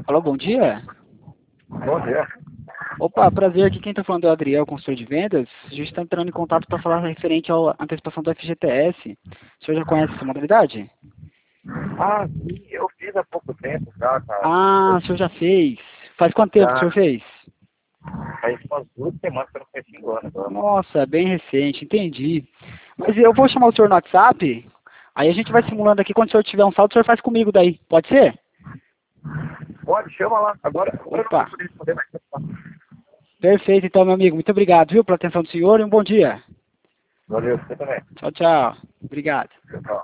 Alô, bom dia. Bom dia. Opa, prazer, aqui quem está falando é o Adriel, consultor de vendas. A gente está entrando em contato para falar referente à antecipação do FGTS. O senhor já conhece essa modalidade? Ah, sim, eu fiz há pouco tempo já, cara. Ah, o senhor já fez. Faz quanto tempo que o senhor Já fez? faz umas 2 semanas que eu não fiz 5 anos agora. Nossa, bem recente, entendi. Mas eu vou chamar o senhor no WhatsApp, aí a gente vai simulando aqui, quando o senhor tiver um saldo, o senhor faz comigo daí, pode ser? Pode, chama lá. Agora eu não vou Opa, poder responder mais. perfeito então, meu amigo. Muito obrigado, viu, pela atenção do senhor e um bom dia. Valeu, você também. Tchau, tchau. Obrigado. Tchau.